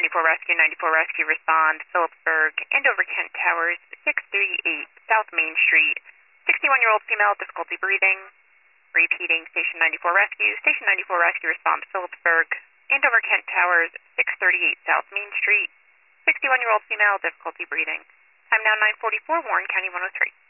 94 Rescue, 94 Rescue, respond. Phillipsburg, Andover, Kent Towers, 638 South Main Street. 61-year-old female, difficulty breathing. Repeating, Station 94 Rescue. Station 94 Rescue, respond. Phillipsburg, Andover, Kent Towers, 638 South Main Street. 61-year-old female, difficulty breathing. Time now 9:44, Warren County 103.